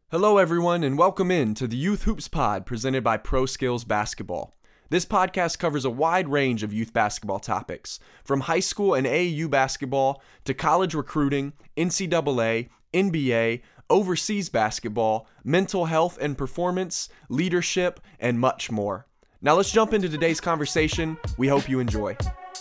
Hello, everyone, and welcome in to the Youth Hoops Pod presented by Pro Skills Basketball. This podcast covers a wide range of youth basketball topics, from high school and AAU basketball to college recruiting, NCAA, NBA, overseas basketball, mental health and performance, leadership, and much more. Now let's jump into today's conversation. We hope you enjoy.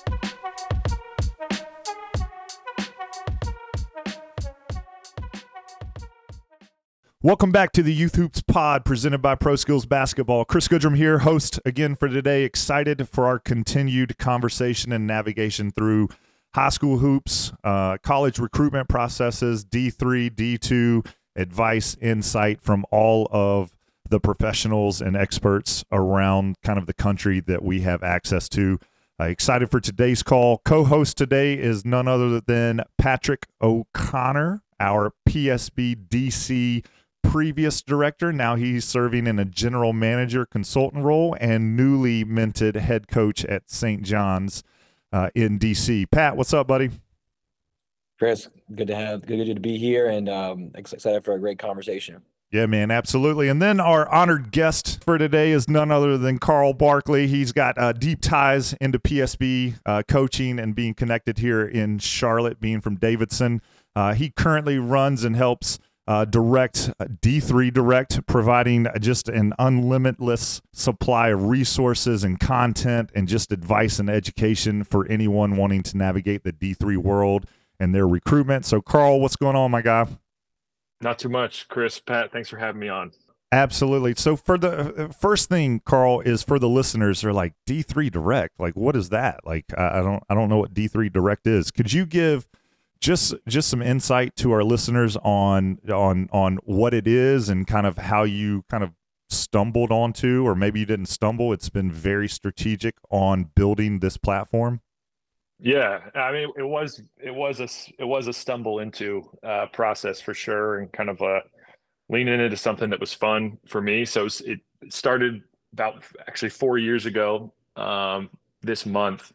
Welcome back to the Youth Hoops Pod presented by Pro Skills Basketball. Chris Goodrum here, host again for today. Excited for our continued conversation and navigation through high school hoops, college recruitment processes, D3, D2, advice, insight from all of the professionals and experts around kind of the country that we have access to. Excited for today's call. Co-host today is none other than Patrick O'Connor, our PSB DC previous director. Now he's serving in a general manager consultant role and newly minted head coach at St. John's in DC. Pat, what's up, buddy? Chris, good to be here, and excited for a great conversation. Yeah, man, absolutely. And then our honored guest for today is none other than Carl Barkley. He's got deep ties into PSB coaching and being connected here in Charlotte, being from Davidson. He currently runs and helps direct D3 Direct, providing just an unlimitless supply of resources and content and just advice and education for anyone wanting to navigate the D3 world and their recruitment. So, Carl, what's going on, my guy? Not too much, Chris. Pat, thanks for having me on. Absolutely. So for the first thing, Carl, is for the listeners, they're like, D3 Direct, like what is that? Like I don't know what D3 Direct is. Could you give just some insight to our listeners on what it is and kind of how you kind of stumbled onto, or maybe you didn't stumble, it's been very strategic on building this platform? Yeah, I mean, it was a stumble into process for sure, and kind of leaning into something that was fun for me. So it started about actually 4 years ago. This month,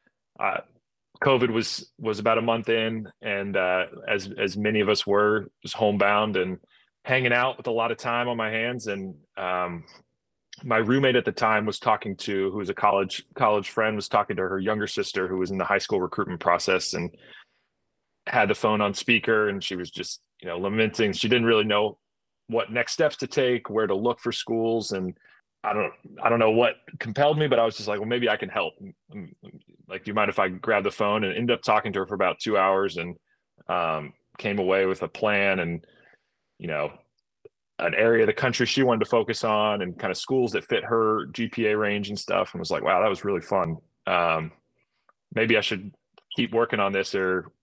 COVID was about a month in, and as many of us were, just homebound and hanging out with a lot of time on my hands. And my roommate at the time who was a college friend, was talking to her younger sister who was in the high school recruitment process, and had the phone on speaker, and she was just, lamenting. She didn't really know what next steps to take, where to look for schools. And I don't know what compelled me, but I was just like, well, maybe I can help. Like, do you mind if I grab the phone? And ended up talking to her for about 2 hours, and came away with a plan and, an area of the country she wanted to focus on, and kind of schools that fit her GPA range and stuff. And was like, wow, that was really fun. Maybe I should keep working on this, or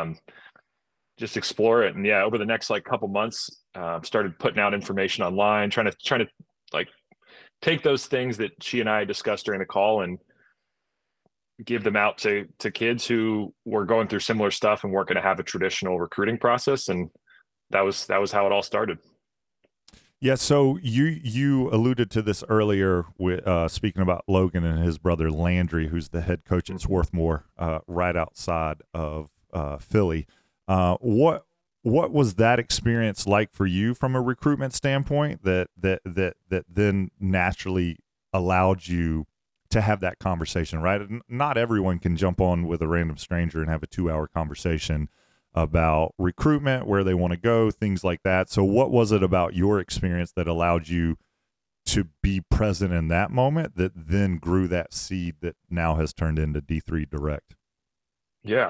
just explore it. And yeah, over the next couple months, started putting out information online, trying to like take those things that she and I discussed during the call and give them out to kids who were going through similar stuff and weren't going to have a traditional recruiting process. And that was how it all started. Yeah, so you alluded to this earlier with speaking about Logan and his brother Landry, who's the head coach at Swarthmore, right outside of Philly. What was that experience like for you from a recruitment standpoint that then naturally allowed you to have that conversation, right? Not everyone can jump on with a random stranger and have a 2-hour conversation about recruitment, where they want to go, things like that. So what was it about your experience that allowed you to be present in that moment that then grew that seed that now has turned into D3 Direct? Yeah.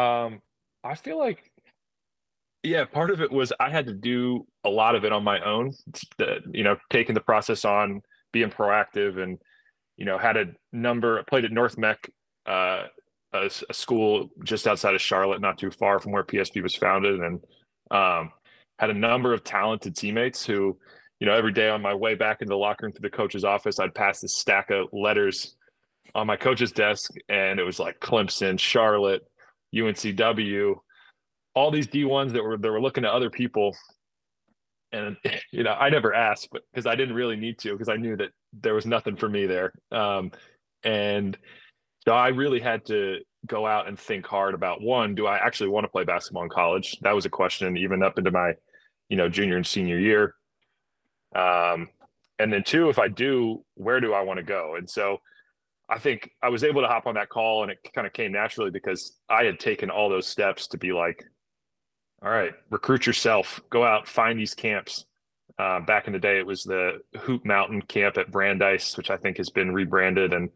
I feel like, part of it was I had to do a lot of it on my own, taking the process on, being proactive, and, played at North Mech, a school just outside of Charlotte, not too far from where PSB was founded, and had a number of talented teammates who, every day on my way back into the locker room to the coach's office, I'd pass this stack of letters on my coach's desk, and it was like Clemson, Charlotte, UNCW, all these D1s that were looking at other people. And, I never asked, but because I didn't really need to, because I knew that there was nothing for me there. And so I really had to go out and think hard about, one, do I actually want to play basketball in college? That was a question even up into my, junior and senior year. And then two, if I do, where do I want to go? And so I think I was able to hop on that call, and it kind of came naturally because I had taken all those steps to be like, all right, recruit yourself, go out, find these camps. Back in the day, it was the Hoop Mountain camp at Brandeis, which I think has been rebranded. And,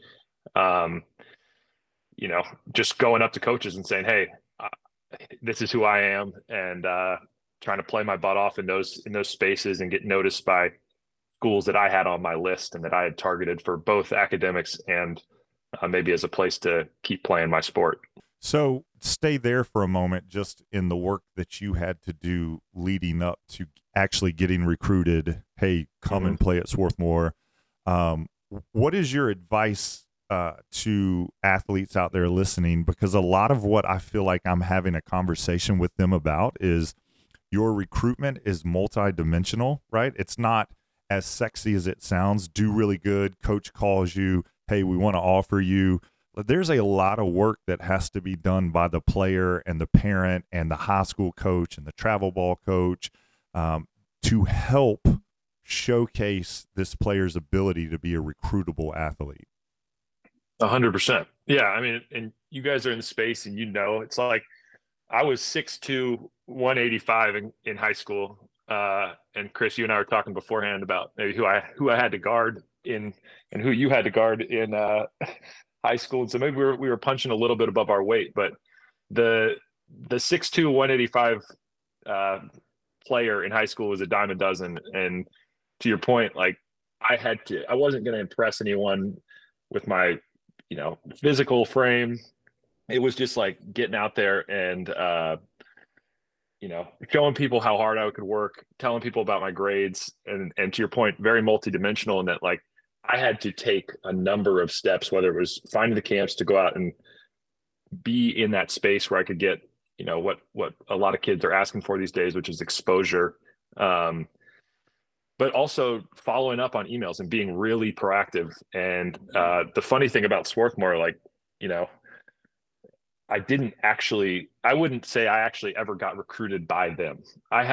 just going up to coaches and saying, hey, this is who I am, and trying to play my butt off in those spaces and get noticed by schools that I had on my list and that I had targeted for both academics and maybe as a place to keep playing my sport. So stay there for a moment, just in the work that you had to do leading up to actually getting recruited. Hey, come and play at Swarthmore. What is your advice to athletes out there listening? Because a lot of what I feel like I'm having a conversation with them about is your recruitment is multidimensional, right? It's not as sexy as it sounds. Do really good. Coach calls you. Hey, we want to offer you. There's a lot of work that has to be done by the player and the parent and the high school coach and the travel ball coach to help showcase this player's ability to be a recruitable athlete. 100%. Yeah. I mean, and you guys are in the space, and it's like I was 6'2", 185 in high school. And Chris, you and I were talking beforehand about maybe who I had to guard in and who you had to guard in high school. And so maybe we were punching a little bit above our weight, but the 6'2", 185 player in high school was a dime a dozen. And to your point, like I wasn't going to impress anyone with my, physical frame. It was just like getting out there and, showing people how hard I could work, telling people about my grades, and to your point, very multidimensional in that, like, I had to take a number of steps, whether it was finding the camps to go out and be in that space where I could get, what a lot of kids are asking for these days, which is exposure. But also following up on emails and being really proactive. And the funny thing about Swarthmore, like, I wouldn't say I actually ever got recruited by them.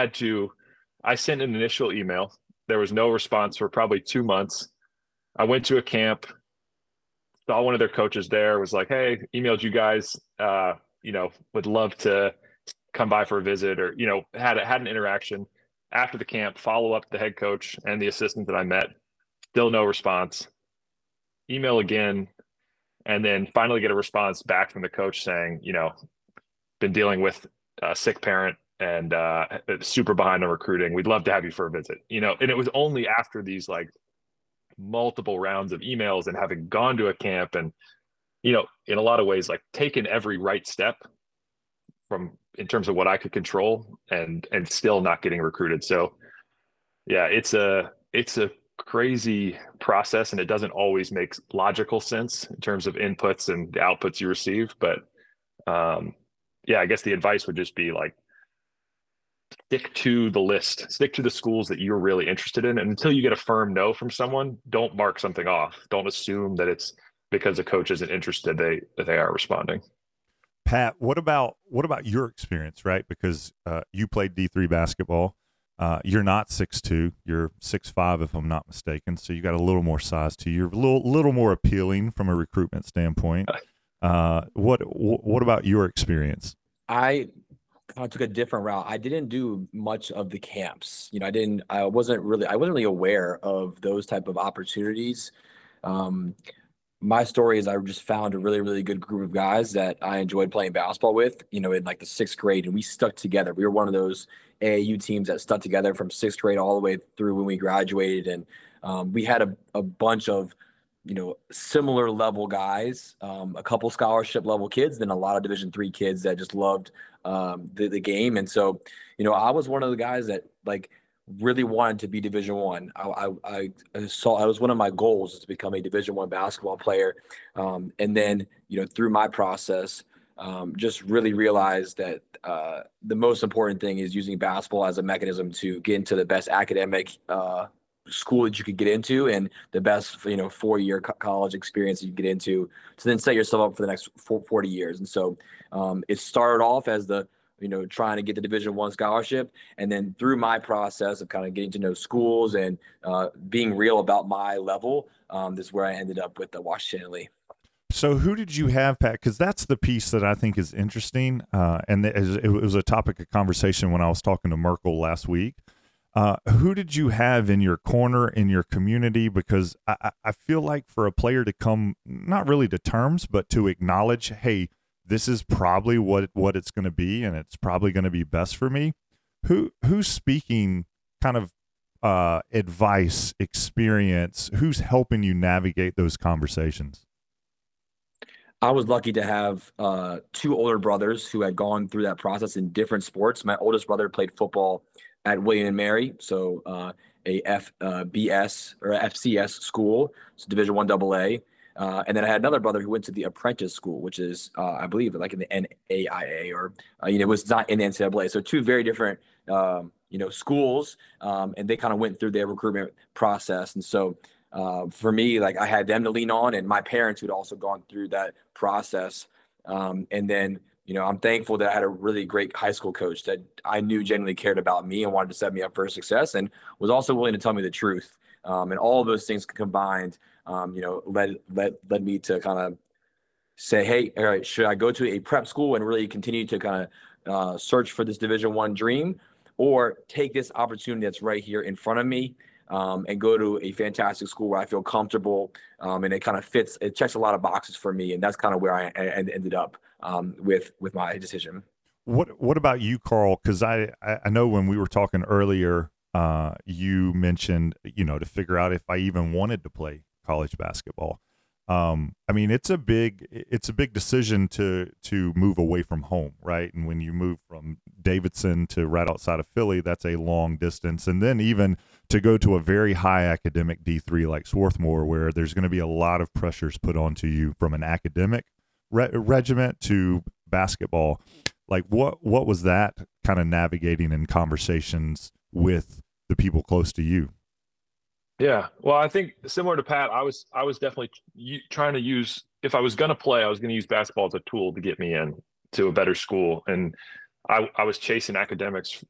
I sent an initial email. There was no response for probably 2 months. I went to a camp, saw one of their coaches there, was like, hey, emailed you guys, would love to come by for a visit, or, had an interaction. After the camp, follow up the head coach and the assistant that I met, still no response. Email again, and then finally get a response back from the coach saying, been dealing with a sick parent and super behind on recruiting. We'd love to have you for a visit. And it was only after these like multiple rounds of emails and having gone to a camp and, in a lot of ways, like taken every right step in terms of what I could control and still not getting recruited. So yeah, it's a crazy process, and it doesn't always make logical sense in terms of inputs and the outputs you receive. But I guess the advice would just be like, stick to the list, stick to the schools that you're really interested in. And until you get a firm no from someone, don't mark something off. Don't assume that it's because a coach isn't interested that they are responding. Pat, what about your experience, right? Because you played D3 basketball. You're not 6'2", you're 6'5", if I'm not mistaken. So you got a little more size to you. You're a little more appealing from a recruitment standpoint. What about your experience? I took a different route. I didn't do much of the camps. I wasn't really aware of those type of opportunities. My story is I just found a really, really good group of guys that I enjoyed playing basketball with, in like the 6th grade, and we stuck together. We were one of those AAU teams that stuck together from 6th grade all the way through when we graduated. And we had a bunch of, similar level guys, a couple scholarship level kids, then a lot of Division III kids that just loved the game. And so, I was one of the guys that like really wanted to be Division I. I was one of my goals to become a Division I basketball player. And then, through my process, just really realized that the most important thing is using basketball as a mechanism to get into the best academic school that you could get into and the best, 4-year college experience you get into to then set yourself up for the next 40 years. And so it started off as the trying to get the Division I scholarship. And then through my process of kind of getting to know schools and being real about my level, this is where I ended up with the Washington Lee. So who did you have, Pat? Because that's the piece that I think is interesting, and it was a topic of conversation when I was talking to Merkel last week. Who did you have in your corner, in your community? Because I feel like for a player to come, not really to terms, but to acknowledge, hey, this is probably what it's going to be, and it's probably going to be best for me. Who's speaking kind of advice, experience? Who's helping you navigate those conversations? I was lucky to have two older brothers who had gone through that process in different sports. My oldest brother played football at William and Mary, so a FBS or FCS school, so Division I AA. And then I had another brother who went to the apprentice school, which is, I believe, like in the NAIA or, it was not in the NCAA. So two very different, schools, and they kind of went through their recruitment process. And so for me, like I had them to lean on, and my parents who'd also gone through that process. And then, I'm thankful that I had a really great high school coach that I knew genuinely cared about me and wanted to set me up for success, and was also willing to tell me the truth. And all of those things combined, led me to kind of say, hey, all right, should I go to a prep school and really continue to kind of search for this Division I dream, or take this opportunity that's right here in front of me, and go to a fantastic school where I feel comfortable, and it kind of fits, it checks a lot of boxes for me. And that's kind of where I ended up with my decision. What about you, Carl? Because I know when we were talking earlier, you mentioned, to figure out if I even wanted to play college basketball. I mean, it's a big decision to move away from home, right? And when you move from Davidson to right outside of Philly, that's a long distance. And then even to go to a very high academic D3 like Swarthmore, where there's going to be a lot of pressures put onto you from an academic regiment to basketball. Like what was that kind of navigating in conversations with the people close to you? Yeah, well, I think similar to Pat, I was definitely trying to use, if I was going to play, I was going to use basketball as a tool to get me in to a better school, and I was chasing academics,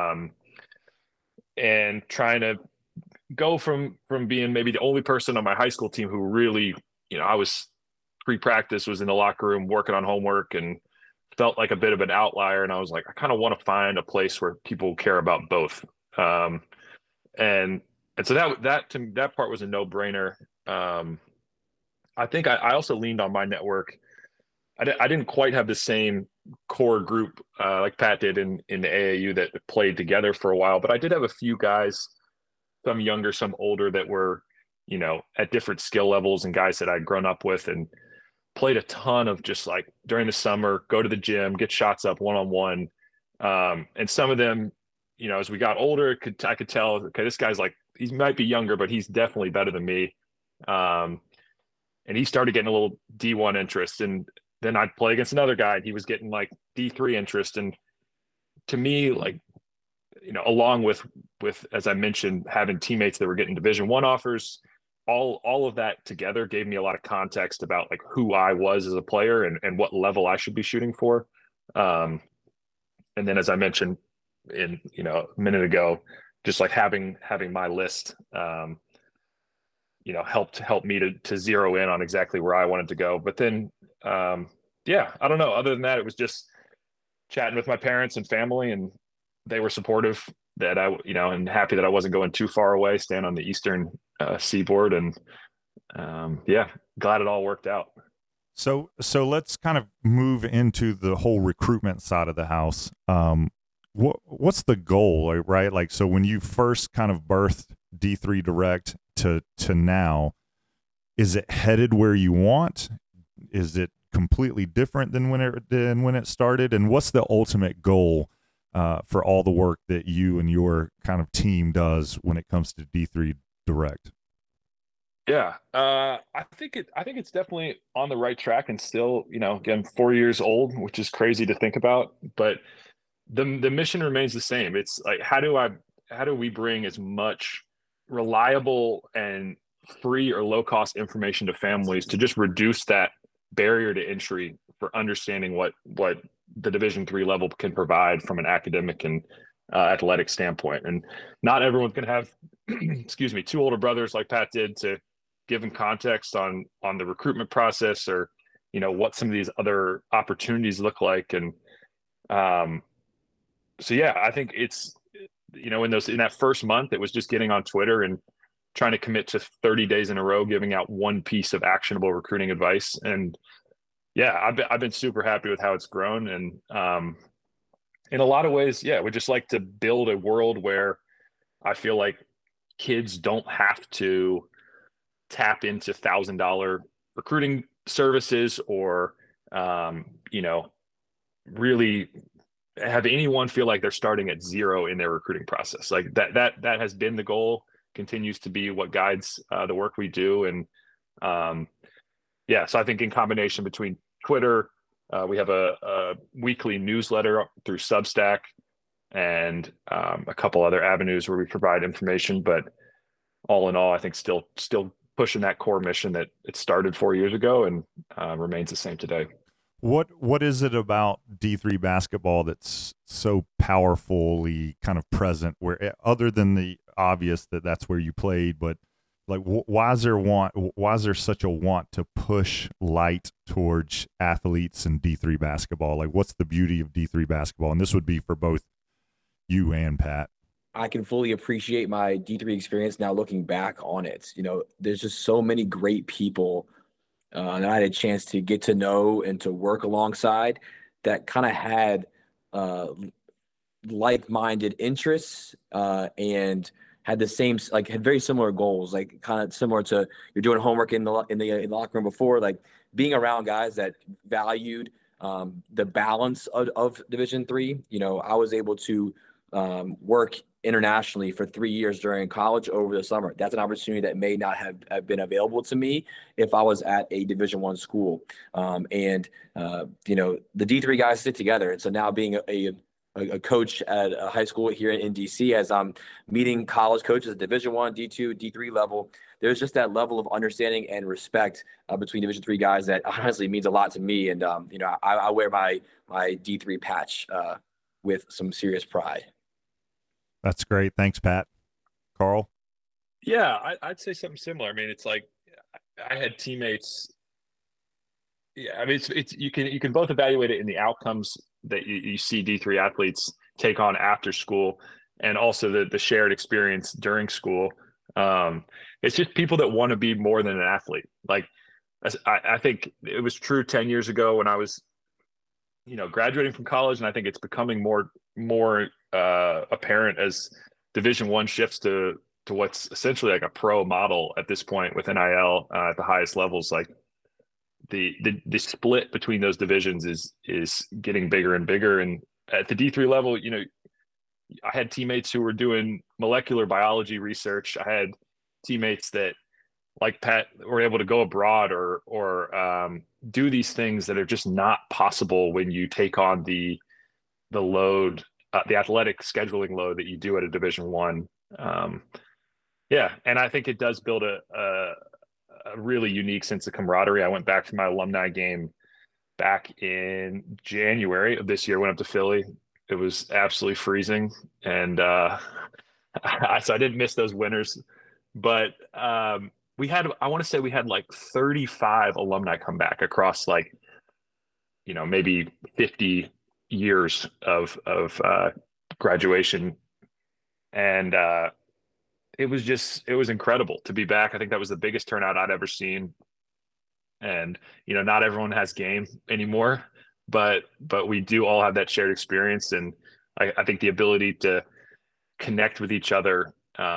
and trying to go from being maybe the only person on my high school team who really, I was pre-practice, was in the locker room working on homework and felt like a bit of an outlier, and I was like, I kind of want to find a place where people care about both, and so that part was a no-brainer. I think I also leaned on my network. I didn't quite have the same core group like Pat did in the AAU that played together for a while, but I did have a few guys, some younger, some older, that were, at different skill levels, and guys that I'd grown up with and played a ton of, just like during the summer, go to the gym, get shots up one-on-one. And some of them, as we got older, I could tell, okay, this guy's like, he might be younger, but he's definitely better than me. And he started getting a little D1 interest, and then I'd play against another guy and he was getting like D3 interest. And to me, like, along with, as I mentioned, having teammates that were getting Division I offers, all of that together gave me a lot of context about like who I was as a player and what level I should be shooting for. And then, as I mentioned a minute ago, just like having my list, helped me to zero in on exactly where I wanted to go. But then, I don't know. Other than that, it was just chatting with my parents and family, and they were supportive that and happy that I wasn't going too far away, staying on the Eastern seaboard. And glad it all worked out. So let's kind of move into the whole recruitment side of the house. What's the goal, right? Like, so when you first kind of birthed D3 Direct to now, is it headed where you want? Is it completely different than when it started? And what's the ultimate goal for all the work that you and your kind of team does when it comes to D3 Direct? Yeah, I think it's definitely on the right track, and still, again, 4 years old, which is crazy to think about, but the mission remains the same. It's like, how do we bring as much reliable and free or low cost information to families to just reduce that barrier to entry for understanding what the Division III level can provide from an academic and athletic standpoint. And not everyone's going to have, excuse me, two older brothers like Pat did to give them context on the recruitment process, or, you know, what some of these other opportunities look like. And so, yeah, I think it's, you know, in that first month, it was just getting on Twitter and trying to commit to 30 days in a row, giving out one piece of actionable recruiting advice. And yeah, I've been super happy with how it's grown. And in a lot of ways, yeah, we just like to build a world where I feel like kids don't have to tap into $1,000 recruiting services, or, you know, really have anyone feel like they're starting at zero in their recruiting process. Like that has been the goal, continues to be what guides the work we do. And yeah, so I think in combination between Twitter, we have a weekly newsletter through Substack, and a couple other avenues where we provide information. But all in all, I think still pushing that core mission that it started 4 years ago, and remains the same today. What is it about D3 basketball that's so powerfully kind of present, where other than the obvious that that's where you played, but like why is there such a want to push light towards athletes in D3 basketball? Like, what's the beauty of D3 basketball? And this would be for both you and Pat. I can fully appreciate my D3 experience now looking back on it. You know, there's just so many great people that I had a chance to get to know and to work alongside that kind of had like-minded interests and had the same, like, had very similar goals, like kind of similar to you're doing homework in the locker room before, like being around guys that valued the balance of Division III. You know, I was able to work internationally for 3 years during college over the summer. That's an opportunity that may not have been available to me if I was at a Division I school. You know, the D3 guys sit together. And so now being a coach at a high school here in DC, as I'm meeting college coaches at Division I, D2, D3 level, there's just that level of understanding and respect between Division III guys that honestly means a lot to me. And, you know, I wear my D3 patch with some serious pride. That's great. Thanks, Pat. Carl? Yeah, I'd say something similar. I mean, it's like I had teammates. Yeah, I mean, it's you can both evaluate it in the outcomes that you see D3 athletes take on after school, and also the shared experience during school. It's just people that want to be more than an athlete. Like, I think it was true 10 years ago when I was, you know, graduating from college, and I think it's becoming more apparent as Division I shifts to what's essentially like a pro model at this point with NIL at the highest levels. Like the split between those divisions is getting bigger and bigger. And at the D3 level, you know, I had teammates who were doing molecular biology research. I had teammates that, like Pat, were able to go abroad or do these things that are just not possible when you take on the load, the athletic scheduling load that you do at a Division I. Yeah, and I think it does build a really unique sense of camaraderie. I went back to my alumni game back in January of this year. Went up to Philly. It was absolutely freezing, and so I didn't miss those winners. But we had, I want to say we had like 35 alumni come back across, like, you know, maybe 50 years of graduation. And it was incredible to be back. I think that was the biggest turnout I'd ever seen. And, you know, not everyone has game anymore, but we do all have that shared experience. And I think the ability to connect with each other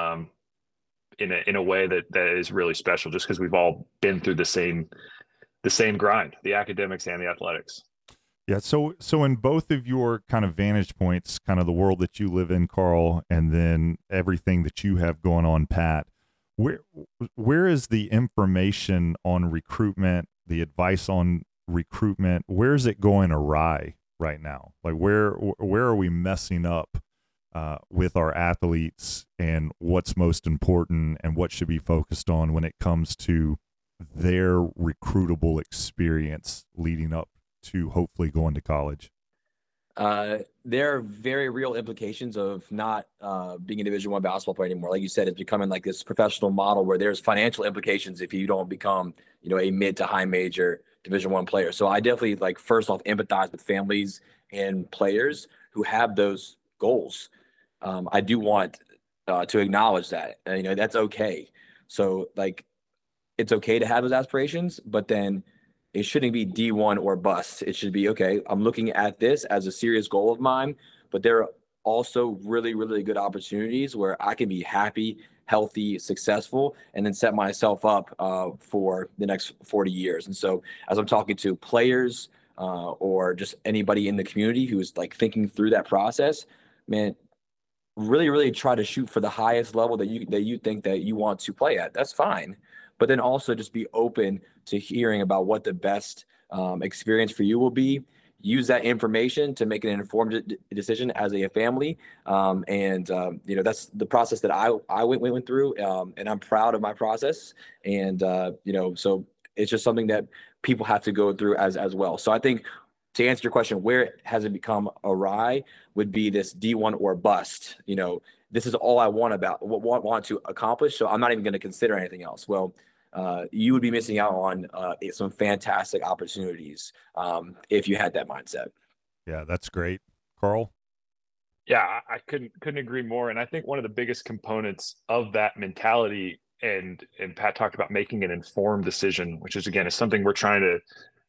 in a way that is really special, just because we've all been through the same grind, the academics and the athletics. Yeah. So in both of your kind of vantage points, kind of the world that you live in, Carl, and then everything that you have going on, Pat, where is the information on recruitment, the advice on recruitment, where is it going awry right now? Like where are we messing up with our athletes, and what's most important and what should be focused on when it comes to their recruitable experience leading up to hopefully going to college? There are very real implications of not being a Division I basketball player anymore. Like you said, it's becoming like this professional model where there's financial implications if you don't become, a mid to high major Division I player. So I definitely like first off empathize with families and players who have those goals. I do want to acknowledge that, that's okay. So like, it's okay to have those aspirations, but then it shouldn't be D1 or bust. It should be, okay, I'm looking at this as a serious goal of mine, but there are also really, really good opportunities where I can be happy, healthy, successful, and then set myself up for the next 40 years. And so as I'm talking to players or just anybody in the community who's like thinking through that process, man, really, really try to shoot for the highest level that you think that you want to play at. That's fine. But then also just be open to hearing about what the best experience for you will be. Use that information to make an informed decision as a family. That's the process that I went through, and I'm proud of my process. And, so it's just something that people have to go through as well. So I think to answer your question, where has it become awry would be this D1 or bust. This is all I want to accomplish. So I'm not even going to consider anything else. Well, you would be missing out on some fantastic opportunities if you had that mindset. Yeah, that's great. Carl? Yeah, I couldn't agree more. And I think one of the biggest components of that mentality, and Pat talked about making an informed decision, which is something we're trying to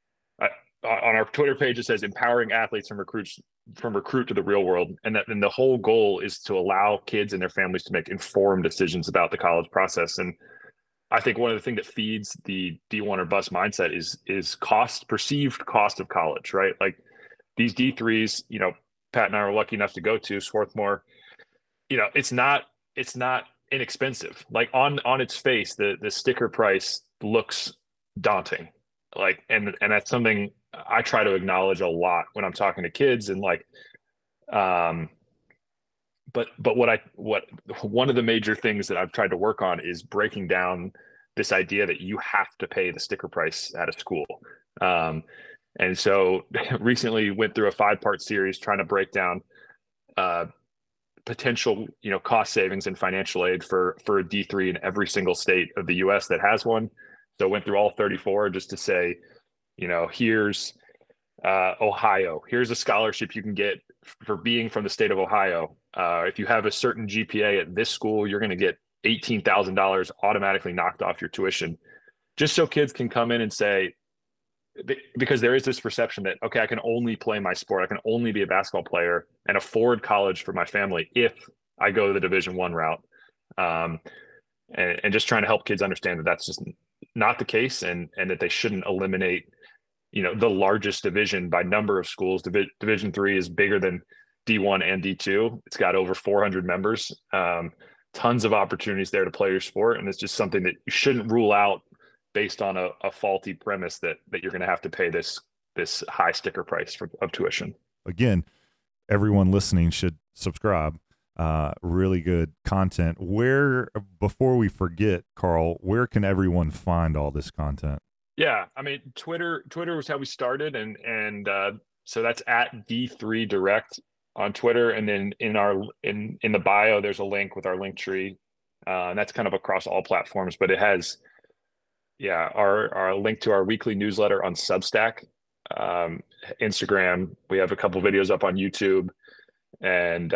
on our Twitter page. It says empowering athletes from recruit to the real world, and the whole goal is to allow kids and their families to make informed decisions about the college process. And I think one of the things that feeds the D1 or bust mindset is perceived cost of college, right? Like these D3s, Pat and I were lucky enough to go to Swarthmore. It's not inexpensive. Like on its face, the sticker price looks daunting. Like, and that's something I try to acknowledge a lot when I'm talking to kids, and like, but one of the major things that I've tried to work on is breaking down this idea that you have to pay the sticker price at a school. And so recently went through a 5-part series trying to break down potential, cost savings and financial aid for a D3 in every single state of the US that has one. So went through all 34 just to say, here's Ohio, here's a scholarship you can get for being from the state of Ohio. If you have a certain GPA at this school, you're going to get $18,000 automatically knocked off your tuition, just so kids can come in and say, because there is this perception that, okay, I can only play my sport, I can only be a basketball player and afford college for my family if I go the Division I route. And just trying to help kids understand that that's just not the case, and that they shouldn't eliminate, the largest division by number of schools. Division III is bigger than D1 and D2. It's got over 400 members. Tons of opportunities there to play your sport. And it's just something that you shouldn't rule out based on a faulty premise that you're going to have to pay this high sticker price of tuition. Again, everyone listening should subscribe. Really good content. Before we forget, Carl, where can everyone find all this content? Yeah, I mean, Twitter was how we started, and so that's at D3 Direct on Twitter, and then in the bio there's a link with our link tree, and that's kind of across all platforms. But it has, our link to our weekly newsletter on Substack, Instagram. We have a couple videos up on YouTube, and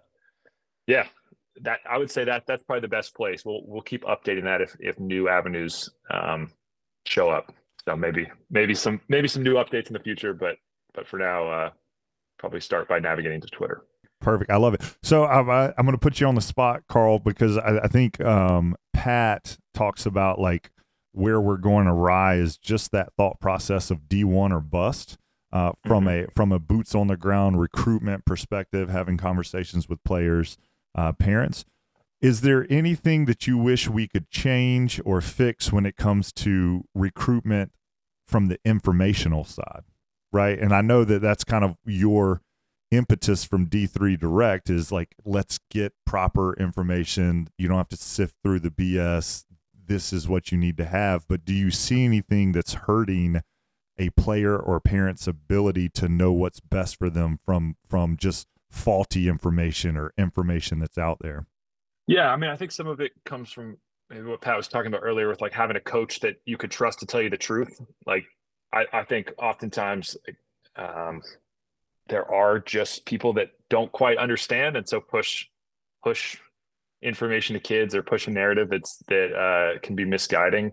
that I would say that's probably the best place. We'll keep updating that if new avenues show up. So maybe some new updates in the future, but for now, probably start by navigating to Twitter. Perfect. I love it. So I'm going to put you on the spot, Carl, because I think Pat talks about like where we're going awry is just that thought process of D1 or bust from a boots on the ground recruitment perspective, having conversations with players, parents. Is there anything that you wish we could change or fix when it comes to recruitment from the informational side, right? And I know that that's kind of your impetus from D3 Direct is like, let's get proper information. You don't have to sift through the BS. This is what you need to have. But do you see anything that's hurting a player or parent's ability to know what's best for them from just faulty information or information that's out there? Yeah, I mean, I think some of it comes from maybe what Pat was talking about earlier with like having a coach that you could trust to tell you the truth. Like, I think oftentimes there are just people that don't quite understand, and so push information to kids or push a narrative that can be misguiding.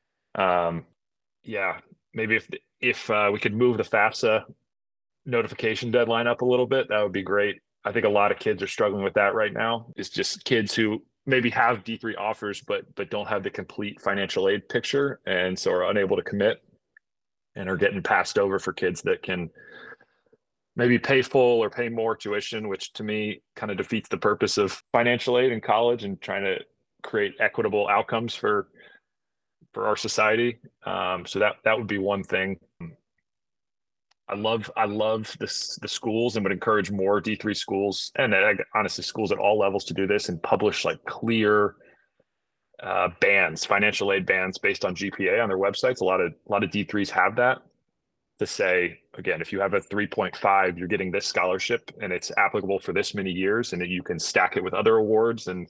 Yeah, maybe if we could move the FAFSA notification deadline up a little bit, that would be great. I think a lot of kids are struggling with that right now. It's just kids who maybe have D3 offers, but don't have the complete financial aid picture, and so are unable to commit and are getting passed over for kids that can maybe pay full or pay more tuition, which to me kind of defeats the purpose of financial aid in college and trying to create equitable outcomes for our society. So that would be one thing. I love the schools and would encourage more D3 schools and honestly schools at all levels to do this and publish like clear bands, financial aid bands based on GPA on their websites. A lot of D3s have that, to say, again, if you have a 3.5, you're getting this scholarship and it's applicable for this many years, and that you can stack it with other awards. And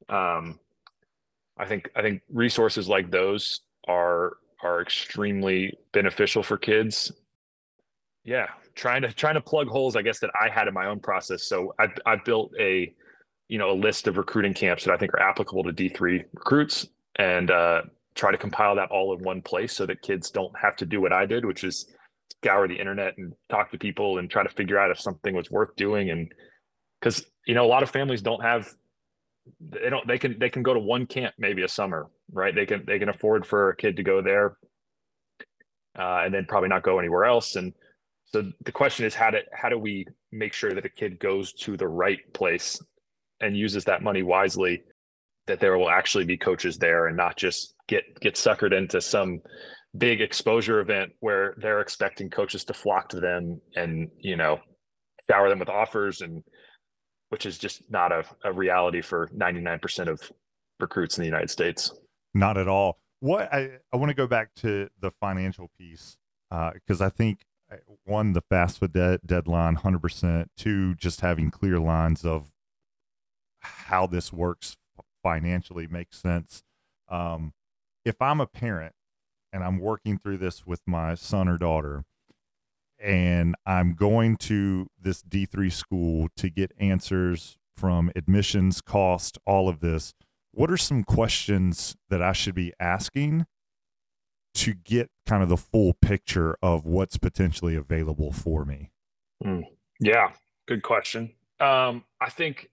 I think resources like those are extremely beneficial for kids. Yeah, trying to plug holes, I guess, that I had in my own process. So I built a list of recruiting camps that I think are applicable to D3 recruits, and try to compile that all in one place so that kids don't have to do what I did, which is scour the internet and talk to people and try to figure out if something was worth doing. And because a lot of families they can go to one camp maybe a summer, right? They can afford for a kid to go there and then probably not go anywhere else. And so the question is, how do we make sure that a kid goes to the right place and uses that money wisely, that there will actually be coaches there and not just get suckered into some big exposure event where they're expecting coaches to flock to them and shower them with offers, and which is just not a reality for 99% of recruits in the United States. Not at all. What I want to go back to the financial piece, because I think, one, the FAFSA deadline, 100%. Two, just having clear lines of how this works financially makes sense. If I'm a parent and I'm working through this with my son or daughter, and I'm going to this D3 school to get answers from admissions, cost, all of this, what are some questions that I should be asking to get kind of the full picture of what's potentially available for me? Yeah, good question. I think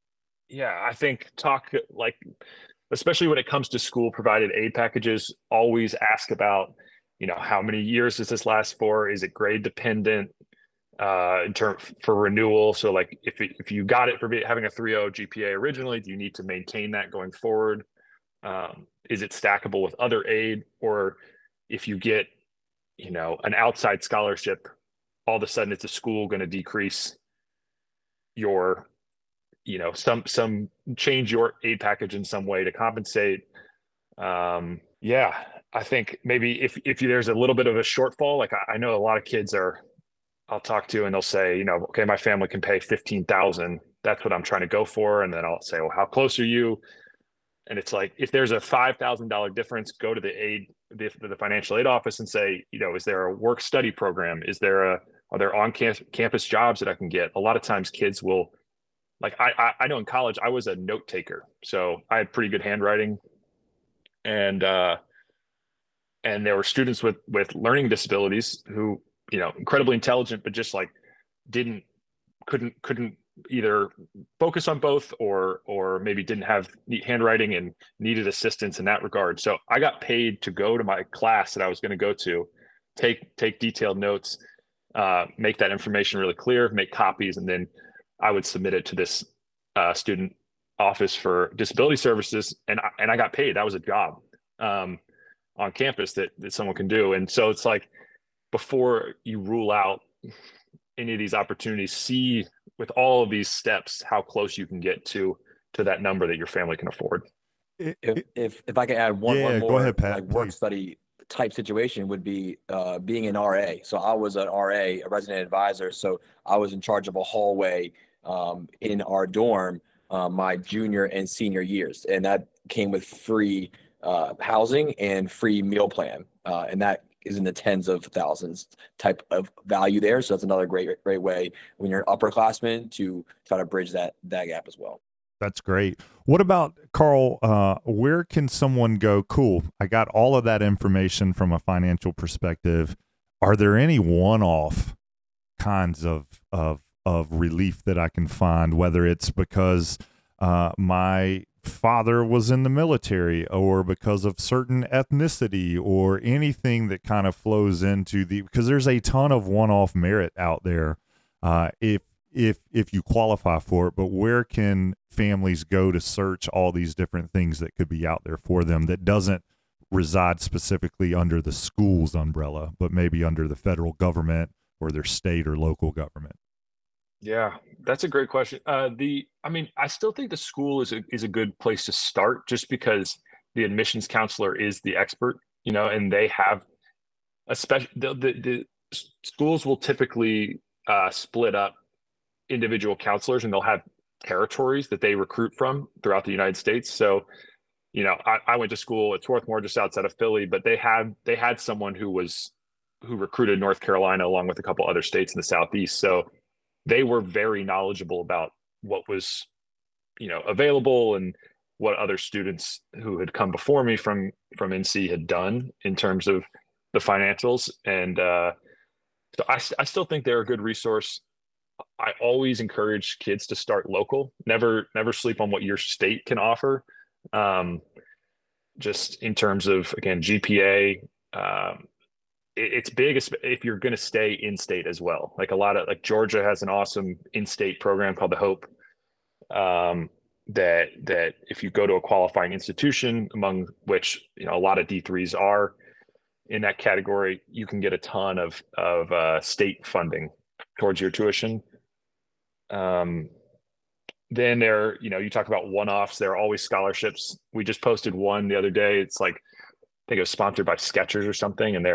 talk, like, especially when it comes to school provided aid packages, always ask about, how many years does this last for? Is it grade dependent in term for renewal? So like if you got it for having a 3.0 GPA originally, do you need to maintain that going forward? Is it stackable with other aid? Or if you get, an outside scholarship, all of a sudden it's a school going to decrease your, some change your aid package in some way to compensate. I think maybe if there's a little bit of a shortfall, like I know a lot of kids I'll talk to and they'll say, okay, my family can pay $15,000. That's what I'm trying to go for. And then I'll say, well, how close are you? And it's like, if there's a $5,000 difference, go to the financial aid office and say, is there a work study program? Are there on-campus jobs that I can get? A lot of times kids will, like, I know in college, I was a note taker. So I had pretty good handwriting, and there were students with learning disabilities who, incredibly intelligent, but just like couldn't either focus on both or maybe didn't have neat handwriting and needed assistance in that regard. So I got paid to go to my class that I was going to go to, take detailed notes, make that information really clear, make copies, and then I would submit it to this student office for disability services, and I got paid. That was a job on campus that someone can do. And so it's like, before you rule out any of these opportunities, see with all of these steps how close you can get to that number that your family can afford. If I can add one more, go ahead, Pat, like work please. study type situation would be being an RA. So I was an RA, a resident advisor. So I was in charge of a hallway in our dorm my junior and senior years, and that came with free housing and free meal plan, and that is in the tens of thousands type of value there. So that's another great way when you're an upperclassman to try to bridge that gap as well. That's great. What about, Carl, where can someone go? Cool, I got all of that information from a financial perspective. Are there any one-off kinds of relief that I can find, whether it's because my father was in the military, or because of certain ethnicity, or anything that kind of flows into because there's a ton of one-off merit out there if you qualify for it, but where can families go to search all these different things that could be out there for them that doesn't reside specifically under the school's umbrella, but maybe under the federal government or their state or local government? Yeah, that's a great question. I still think the school is a good place to start, just because the admissions counselor is the expert, and they have the schools will typically split up individual counselors, and they'll have territories that they recruit from throughout the United States. So, I went to school at Swarthmore, just outside of Philly, but they had someone who recruited North Carolina along with a couple other states in the Southeast. So they were very knowledgeable about what was, available and what other students who had come before me from NC had done in terms of the financials. And so I still think they're a good resource. I always encourage kids to start local. Never sleep on what your state can offer. Just in terms of, again, GPA, it's big if you're going to stay in state as well. Like Georgia has an awesome in-state program called the Hope. That if you go to a qualifying institution, among which a lot of D3s are in that category, you can get a ton of state funding towards your tuition. Then you talk about one-offs. There are always scholarships. We just posted one the other day. It's like, I think it was sponsored by Skechers or something, and they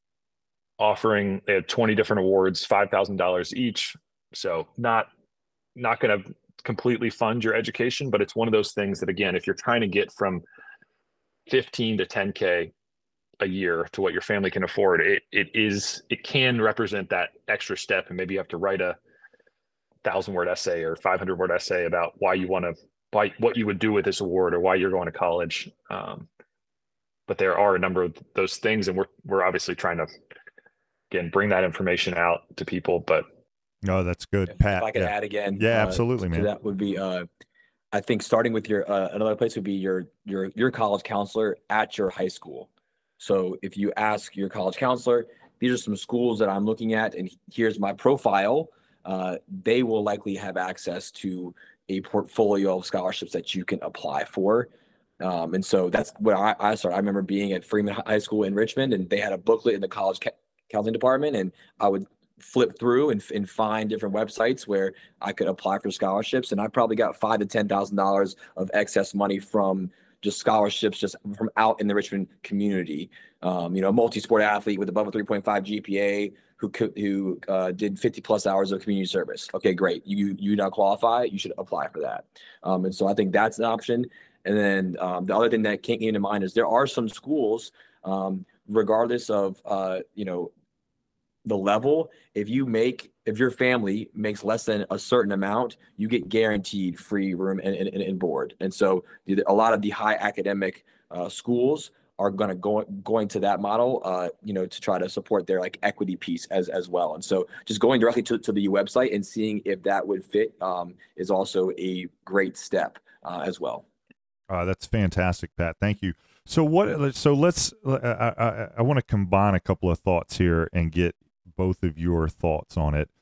had 20 different awards, $5,000 each. So not going to completely fund your education, but it's one of those things that, again, if you're trying to get from 15 to 10K a year to what your family can afford, it can represent that extra step. And maybe you have to write a 1,000-word essay or 500-word essay about what you would do with this award or why you're going to college. But there are a number of those things, and we're obviously trying to, again, bring that information out to people. But no, that's good, Pat. If I could add again, yeah, absolutely, man. That would be, I think, starting with your another place would be your college counselor at your high school. So if you ask your college counselor, these are some schools that I'm looking at, and here's my profile, they will likely have access to a portfolio of scholarships that you can apply for. And so that's what I started. I remember being at Freeman High School in Richmond, and they had a booklet in the college counseling department, and I would flip through and find different websites where I could apply for scholarships. And I probably got $5,000 to $10,000 of excess money from just scholarships, just from out in the Richmond community. A multi-sport athlete with above a 3.5 GPA who did 50 plus hours of community service. Okay, great. You now qualify. You should apply for that. And so I think that's an option. And then the other thing that came to mind is there are some schools, regardless of the level, if your family makes less than a certain amount, you get guaranteed free room and board. And so a lot of the high academic schools are going to that model, to try to support their equity piece as well. And so just going directly to the website and seeing if that would fit is also a great step as well. That's fantastic, Pat. Thank you. So let's I want to combine a couple of thoughts here and get both of your thoughts on it.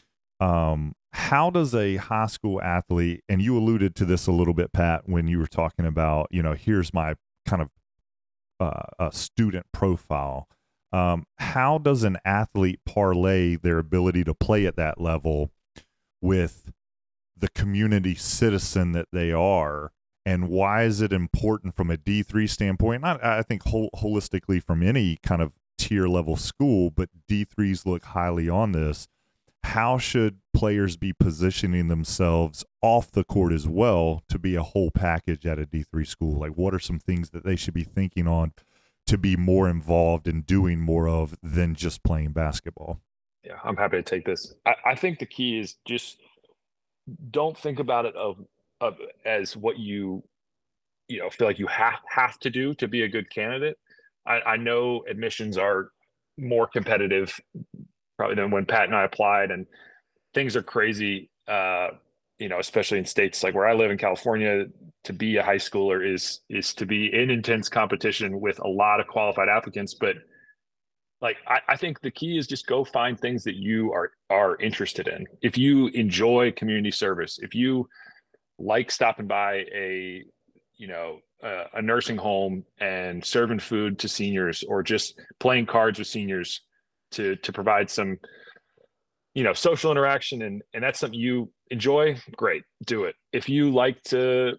How does a high school athlete, and you alluded to this a little bit, Pat, when you were talking about, here's my kind of a student profile. How does an athlete parlay their ability to play at that level with the community citizen that they are and why is it important from a D3 standpoint? Not, I think holistically from any kind of tier level school, but D3s look highly on this. How should players be positioning themselves off the court as well to be a whole package at a D3 school? Like, what are some things that they should be thinking on to be more involved in doing more of than just playing basketball? Yeah, I'm happy to take this. I think the key is just don't think about it of as what you feel like you have to do to be a good candidate. I know admissions are more competitive probably than when Pat and I applied, and things are crazy. Especially in states like where I live in California, to be a high schooler is to be in intense competition with a lot of qualified applicants. But like, I think the key is just go find things that you are interested in. If you enjoy community service, if you like stopping by a nursing home and serving food to seniors, or just playing cards with seniors to provide some, social interaction, and that's something you enjoy, great, do it. If you like to,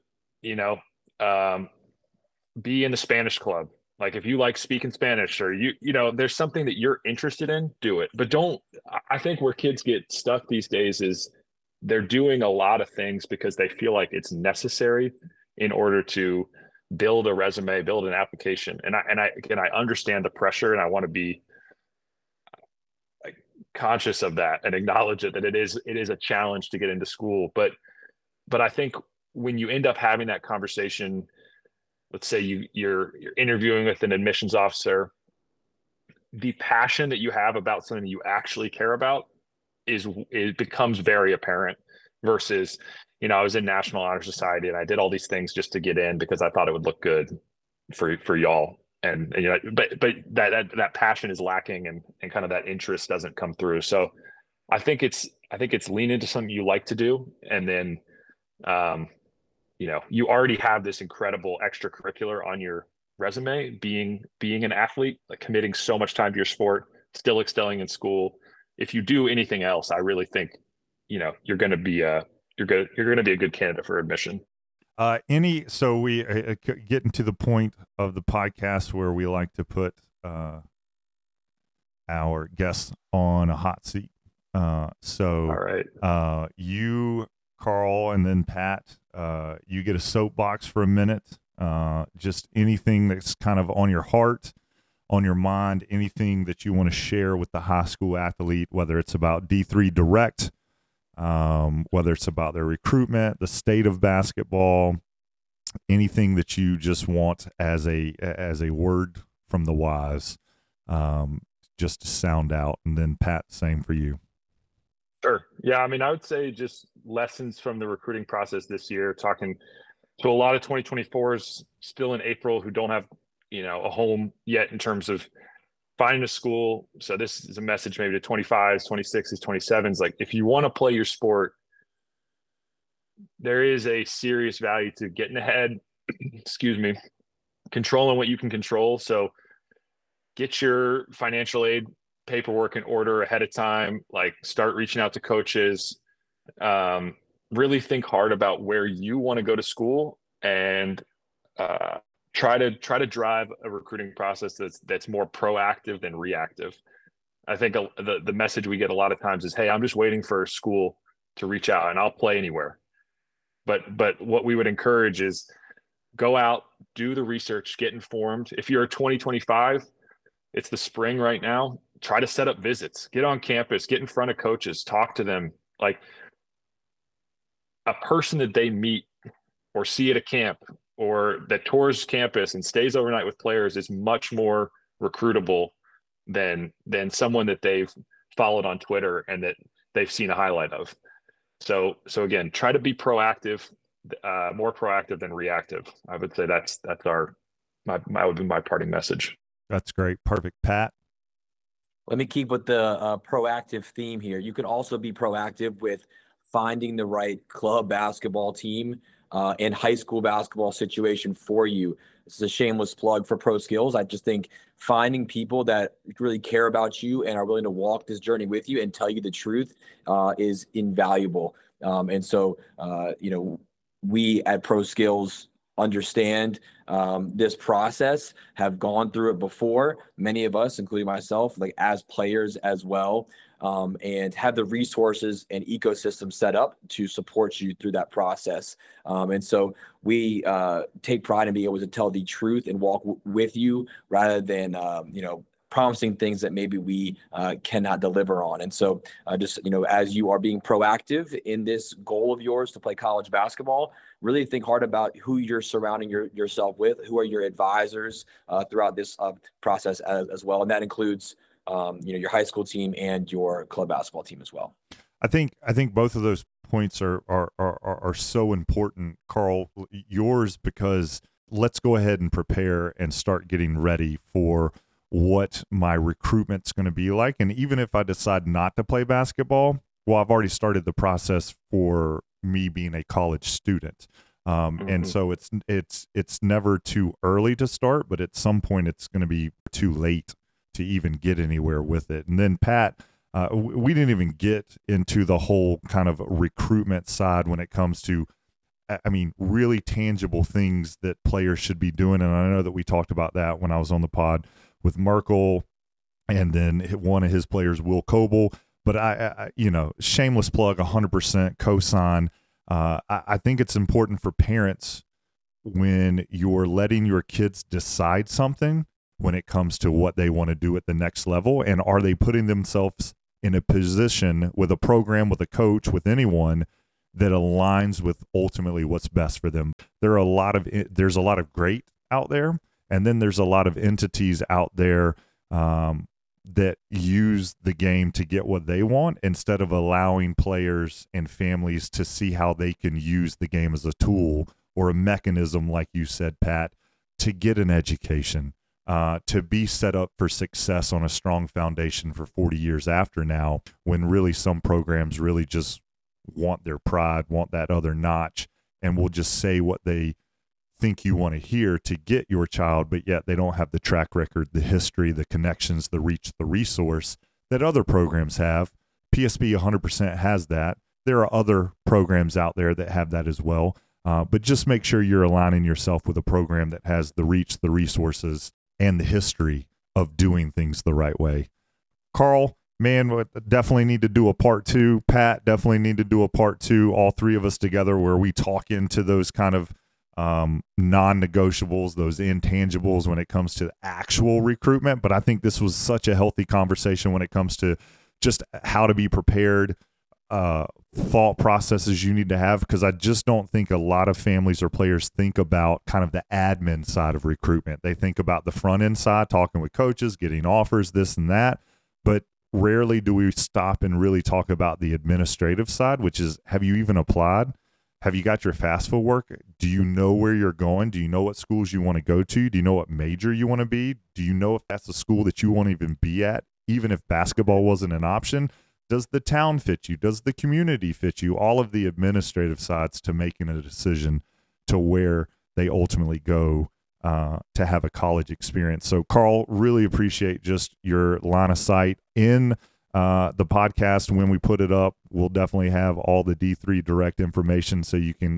be in the Spanish club, like if you like speaking Spanish, or there's something that you're interested in, do it. But I think where kids get stuck these days is they're doing a lot of things because they feel like it's necessary in order to build a resume, build an application. And I understand the pressure, and I want to be like conscious of that and acknowledge it, that it is a challenge to get into school. But I think when you end up having that conversation, let's say you're interviewing with an admissions officer, the passion that you have about something you actually care about it becomes very apparent, versus, I was in National Honor Society and I did all these things just to get in because I thought it would look good for y'all. And but that passion is lacking, and kind of that interest doesn't come through. So I think it's lean into something you like to do. And then, you already have this incredible extracurricular on your resume, being an athlete, like committing so much time to your sport, still excelling in school. If you do anything else, I really think, you're going to be a good candidate for admission. So we getting to the point of the podcast where we like to put our guests on a hot seat. So all right, you, Carl, and then Pat, you get a soapbox for a minute. Just anything that's kind of on your heart, on your mind, anything that you want to share with the high school athlete, whether it's about D3 direct, whether it's about their recruitment, the state of basketball, anything that you just want as a word from the wise, just to sound out. And then Pat, same for you. Sure. Yeah. I mean, I would say just lessons from the recruiting process this year, talking to a lot of 2024s still in April who don't have, a home yet in terms of finding a school. So this is a message maybe to 25s, 26s, 27s. Like, if you want to play your sport, there is a serious value to getting ahead, controlling what you can control. So get your financial aid paperwork in order ahead of time, like start reaching out to coaches, really think hard about where you want to go to school, and try to drive a recruiting process that's more proactive than reactive. I think the message we get a lot of times is, hey, I'm just waiting for a school to reach out and I'll play anywhere. But what we would encourage is go out, do the research, get informed. If you're a 2025, it's the spring right now, try to set up visits, get on campus, get in front of coaches, talk to them. Like, a person that they meet or see at a camp or that tours campus and stays overnight with players is much more recruitable than someone that they've followed on Twitter and that they've seen a highlight of. So again, try to be proactive, more proactive than reactive. I would say that would be my parting message. That's great. Perfect. Pat? Let me keep with the proactive theme here. You can also be proactive with finding the right club basketball team and high school basketball situation for you. This is a shameless plug for Pro Skills. I just think finding people that really care about you and are willing to walk this journey with you and tell you the truth is invaluable. And so, we at Pro Skills understand this process, have gone through it before, many of us, including myself, like as players as well, and have the resources and ecosystem set up to support you through that process. And so we take pride in being able to tell the truth and walk with you rather than, promising things that maybe we cannot deliver on. And so just, as you are being proactive in this goal of yours to play college basketball, really think hard about who you're surrounding yourself with, who are your advisors throughout this process as well. And that includes, your high school team and your club basketball team as well. I think both of those points are so important, Carl. Yours, because let's go ahead and prepare and start getting ready for what my recruitment's going to be like. And even if I decide not to play basketball, well, I've already started the process for me being a college student. And so it's never too early to start, but at some point it's going to be too late to even get anywhere with it. And then Pat, we didn't even get into the whole kind of recruitment side when it comes to, really tangible things that players should be doing. And I know that we talked about that when I was on the pod with Merkel, and then one of his players, Will Coble. But I shameless plug, 100% cosign. I think it's important for parents when you're letting your kids decide something when it comes to what they want to do at the next level, and are they putting themselves in a position with a program, with a coach, with anyone that aligns with ultimately what's best for them. There's a lot of great out there. And then there's a lot of entities out there that use the game to get what they want instead of allowing players and families to see how they can use the game as a tool or a mechanism, like you said, Pat, to get an education, to be set up for success on a strong foundation for 40 years after now, when really some programs really just want their pride, want that other notch, and will just say what they think you want to hear to get your child, but yet they don't have the track record, the history, the connections, the reach, the resource that other programs have. PSB 100% has that. There are other programs out there that have that as well. But just make sure you're aligning yourself with a program that has the reach, the resources, and the history of doing things the right way. Carl, man, we definitely need to do a part 2. Pat, definitely need to do a part 2, all three of us together, where we talk into those kind of non-negotiables, those intangibles when it comes to actual recruitment. But I think this was such a healthy conversation when it comes to just how to be prepared, thought processes you need to have, because I just don't think a lot of families or players think about kind of the admin side of recruitment. They think about the front end side, talking with coaches, getting offers, this and that, but rarely do we stop and really talk about the administrative side, which is, have you even applied? Have you got your FAFSA work? Do you know where you're going? Do you know what schools you want to go to? Do you know what major you want to be? Do you know if that's a school that you want to even be at, even if basketball wasn't an option? Does the town fit you? Does the community fit you? All of the administrative sides to making a decision to where they ultimately go to have a college experience. So, Carl, really appreciate just your line of sight in the podcast. When we put it up, we'll definitely have all the D3 direct information so you can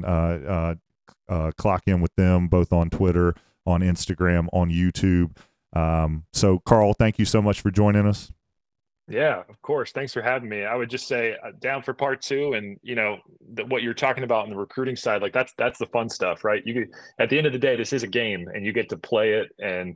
clock in with them both on Twitter, on Instagram, on YouTube. So, Carl, thank you so much for joining us. Yeah, of course. Thanks for having me. I would just say down for part 2, and what you're talking about on the recruiting side, like that's the fun stuff, right? At the end of the day, this is a game, and you get to play it and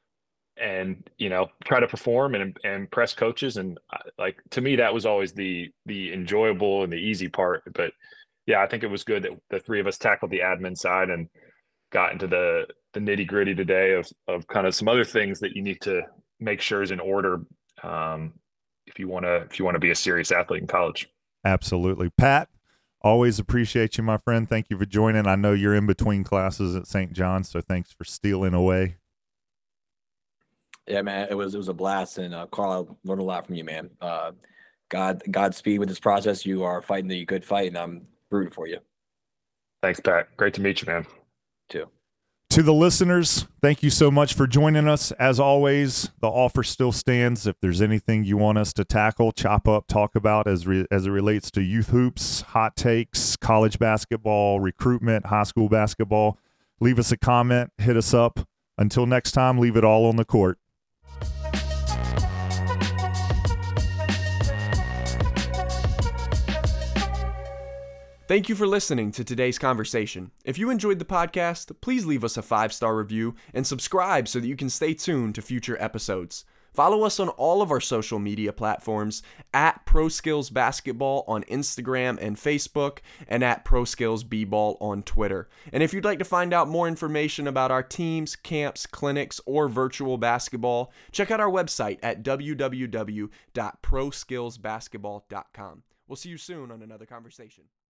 try to perform and impress coaches. And like, to me, that was always the enjoyable and the easy part. But yeah, I think it was good that the three of us tackled the admin side and got into the nitty gritty today of kind of some other things that you need to make sure is in order if you want to be a serious athlete in college. Absolutely. Pat, always appreciate you, my friend. Thank you for joining. I know you're in between classes at St. John's, so thanks for stealing away. Yeah, man, it was a blast, and Carl, I learned a lot from you, man. Godspeed with this process. You are fighting the good fight, and I'm rooting for you. Thanks, Pat. Great to meet you, man. Too. To the listeners, thank you so much for joining us. As always, the offer still stands. If there's anything you want us to tackle, chop up, talk about as it relates to youth hoops, hot takes, college basketball, recruitment, high school basketball, Leave us a comment, hit us up. Until next time, leave it all on the court. Thank you for listening to today's conversation. If you enjoyed the podcast, please leave us a 5-star review and subscribe so that you can stay tuned to future episodes. Follow us on all of our social media platforms at ProSkillsBasketball on Instagram and Facebook, and at ProSkillsBball on Twitter. And if you'd like to find out more information about our teams, camps, clinics, or virtual basketball, check out our website at www.proskillsbasketball.com. We'll see you soon on another conversation.